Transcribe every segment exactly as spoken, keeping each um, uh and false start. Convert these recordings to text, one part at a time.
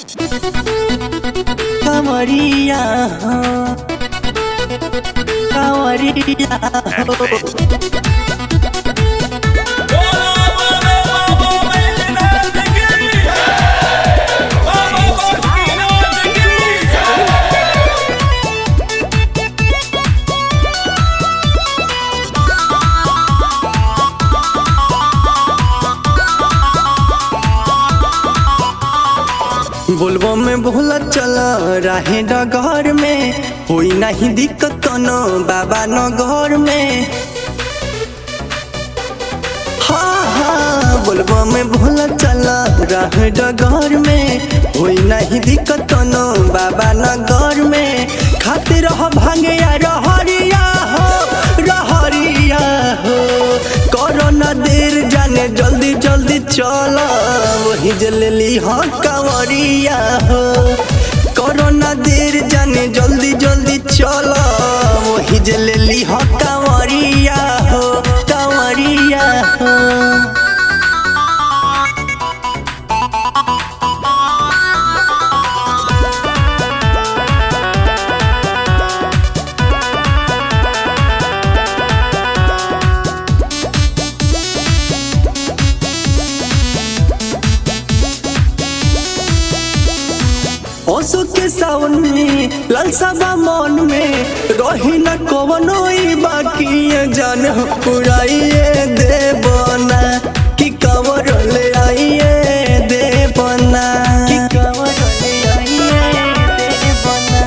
कांवरिया हो कांवरिया हो बोलबो में भूला चला राहे डगर में होई नहीं दिक्कत कोनो बाबा नगर में। हाँ हाँ बोलबो में भूला चला राहे डगर में होई नहीं दिक्कत कोनो बाबा नगर में। खाते रह भांगे या रहरिया हो रहरिया हो करो ना देर जाने जल्दी जल्दी चला वही जल्दी हाँ कांवरिया हो करो ना देर जाने जल्दी जल्दी चला वही जल्दी हाँ कांवरिया हो कांवरिया हो। ओसो के सावन में लालसा मन में रही न कवनो बाकी जान पुराइए देवना कि कवर ले आइए देवना कि कवर ले आइए देवना।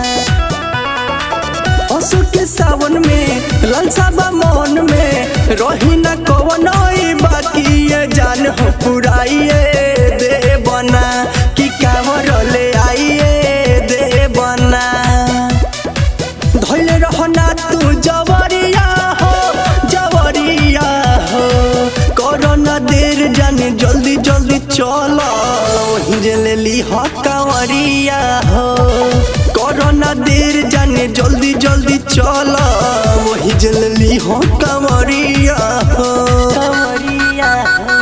ओसो के सावन में लालसा मन में रही न कवनो बाकी जान पुराइए देवना कि कवर ले आइए धैले रहना तू जवरिया हो जवरिया हो करो ना देर जाने जल्दी जल्दी चला वही जल्दी हाँ कांवरिया हो करो ना देर जाने जल्दी जल्दी चला वही जल्दी हाँ कांवरिया हो कांवरिया हो।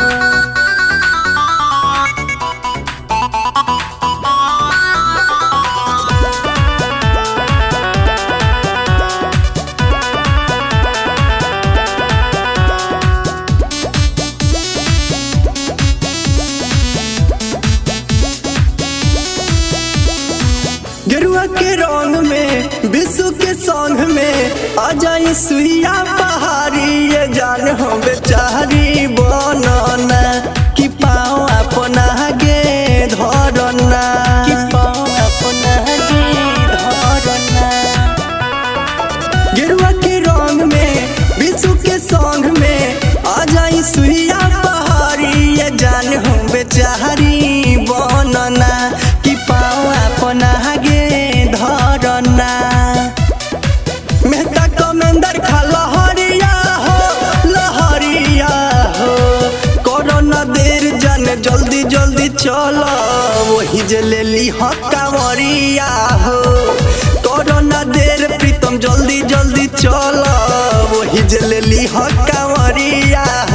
गेरुआ के रंग में विश्व के संग में आ जाई सुइया पहाड़ी ये जान हो बेचारी बनना कि पाँव अपना गे धरना कि पाँव अपना गे धरना। गेरुआ के रंग में विश्व के संग में आ जाई सुइया पहाड़ी ये जान हो बेचारी बनना कि पाँव अपना धरना। मेहता कमेंदर खा लहरिया हो लहरिया हो करो ना देर जाने जल्दी जल्दी चला वही जल्दी हाँ कांवरिया हो करो ना देर प्रीतम जल्दी जल्दी चला वही जल्दी हाँ कांवरिया